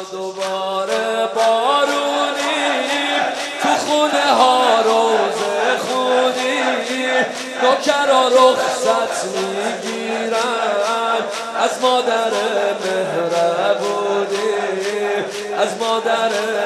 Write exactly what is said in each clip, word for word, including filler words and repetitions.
دوباره بارونی تو خونه ها روزه خونی نوکرا رخصت میگیرن از مادر مهربونی از مادر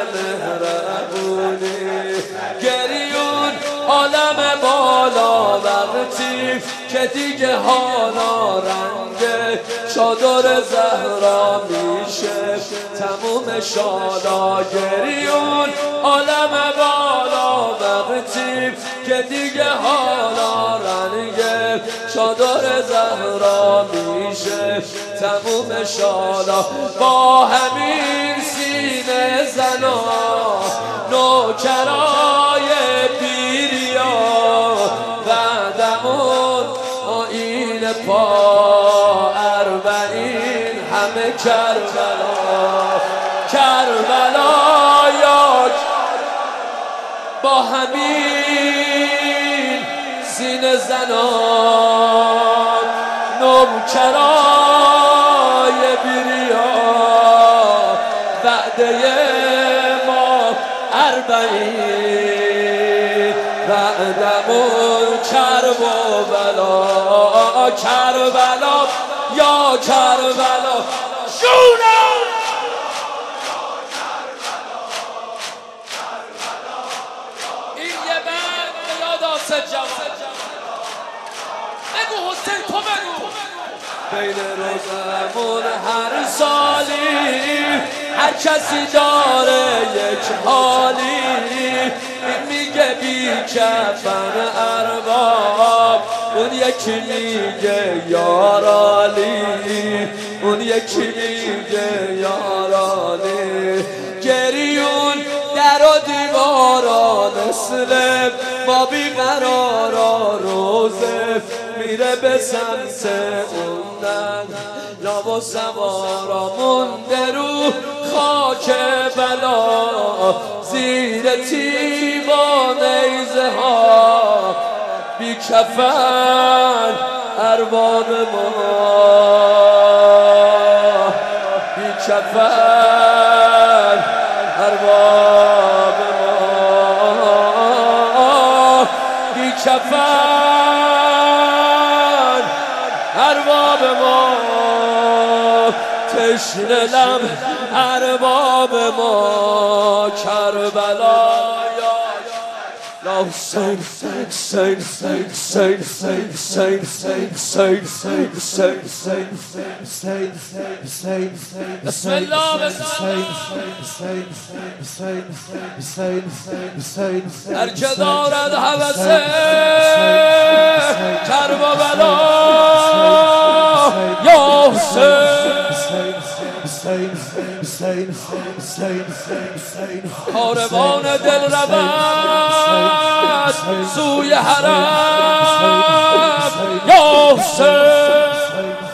مهربونی گریون عالم بالا وقتی که دیگه حالا رنگ چادر زهرا میشه تموم شالا گریون عالم بالا وقتی که دیگه حالا رنگ چادر زهرا میشه تموم شالا با همین سینه زنا نوکرای پیریا بعدمون آیین پا اربعین همه کربلا کربلا یا با همین سینه زنان نوکرای بیریا وعده ما اربعین بعدمون کرب و بلا کربلا یا کربلا جونم این یه بند یاد آسد جوان بگو حسین تو بگو بین روزمون هر سالی هر کسی داره یک حالی میگه بی کفن ارباب اون یکی میگه یارالی اون یکی میگه یارالی گریون در و دیوارا مثل ما بیقرارا روزه میره به سمت اوندن لاب و سوارا مونده رو خاک بلا زیر تیبا نیزه ها بی کفن ارباب ما بی کفن ارباب ما بی کفن ارباب ما تشنه لب ارباب ما کربلا Saint, saint, saint, saint, saint, saint, saint, saint, saint, saint, saint, saint, saint, saint, saint, بسم الله هر که دارد هوس کرب و بلا یا حسین کاروان دل رود سوی حرم یا حسین